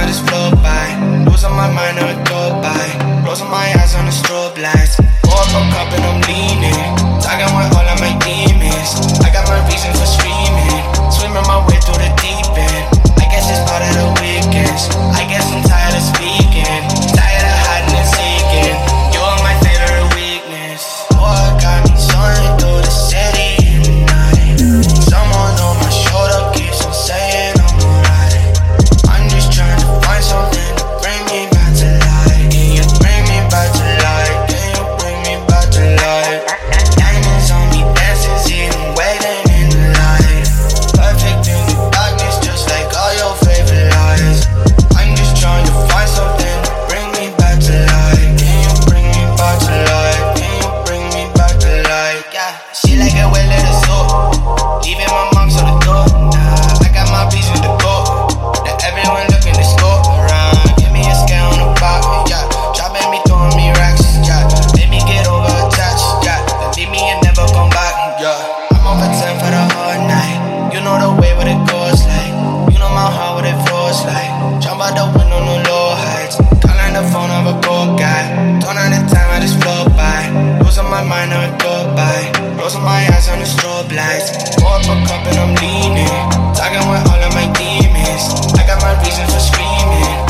I just float by. Losing my mind, I go by. Closing my eyes on the strobe lights. Pour up a cup and I'm leaning. Talking with all of my demons. I got my reasons for screaming. Swimming my way through the deep end. I guess it's part of the weekends. I guess I'm tired of speaking. Tired of hiding and seeking. You're my favorite weakness. Boy, got me soaring through the city at night. Someone on my shoulder keeps on saying I'm alright. I'm just trying to find something to bring me back to life. Can you bring me back to life? Can you bring me back to life? Diamonds on me dancing, sitting, waiting in the light. Perfect in the darkness, just like all your favorite lies. I'm just trying to find something to bring me back to life. Can you bring me back to life? Can you bring me back to life? Yeah, she like a well little soap. Leaving my marks on the door. Nah, I got my reason to go. That everyone looking to score around. Give me a scale on the box, yeah. Dropping me, throwing me racks, yeah. Let me get over attached, yeah. Then leave me and never come back, yeah. I'm over 10 for the whole night. You know the way what it goes like. You know my heart what it flows like. Jump out the window, no low heights. Calling the phone of a cold guy. Don't have the time, I just float by. Losing my mind, I go by. Closing my eyes on the strobe lights. Pour up a cup and I'm leaning. Talking with all of my demons. I got my reasons for screaming.